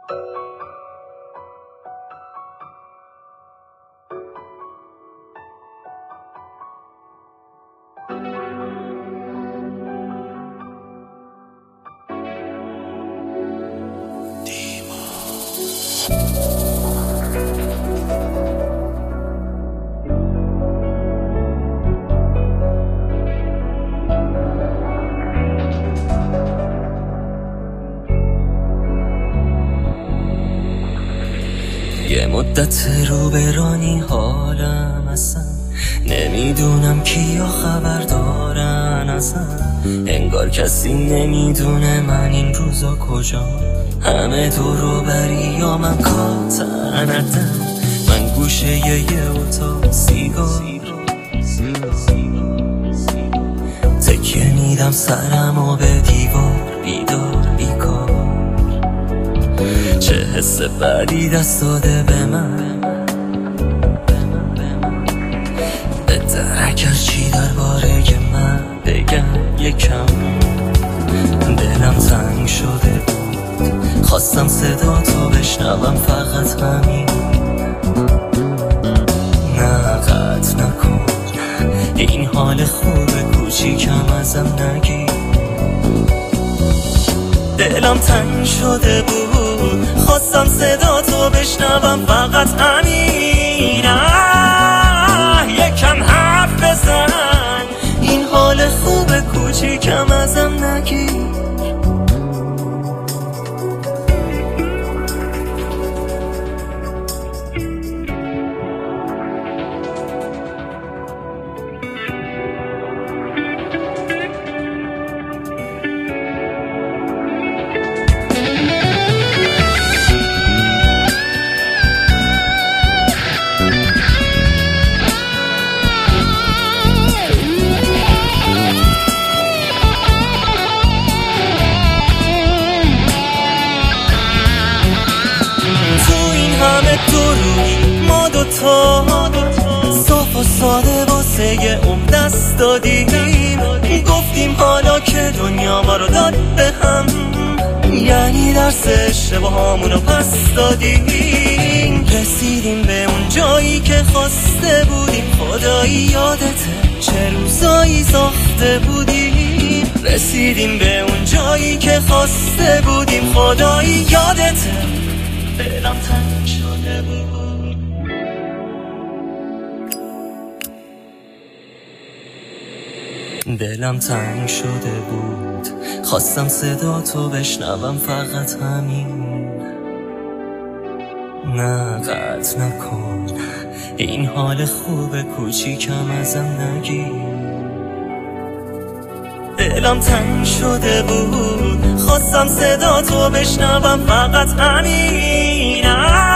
یه مدت رو برانی حالم اصلا نمیدونم کیا خبر دارن اصلا انگار کسی نمیدونه من این روزا کجا همه دورو بری یا من کاتندم من گوشه یه اتاق سیگار تکیه میدم سرمو به دیوار بیدار بیکار چه حس بدی دست داده به من به درک از چی درباره من بگم یکم دلم تنگ شده بود خواستم صدا تو بشنوم فقط همین نه قطع نکن این حال خوب کوچیکم ازم نگیر دلم تنگ شده بود خواستم صدا تو بشنوم فقط همین یکم حرف بزن این حال خوب کوچیکم ازم نگیر ما دوتا صاف و ساده واسه دست دادیم گفتیم حالا که دنیا ما رو داد به هم یعنی درس اشتباهامونو پس دادیم رسیدیم به اون جایی که خواسته بودیم خدایی یادته چه روزایی ساخته بودیم رسیدیم به اون جایی که خواسته بودیم خدایی یادته دلم تنگ شده بود دلم تنگ شده بود خواستم صدا تو بشنوم فقط همین نه قطع نکن این حال خوب کوچیکم ازم نگیر دلم تنگ شده بود خواستم صدا تو بشنوم فقط همین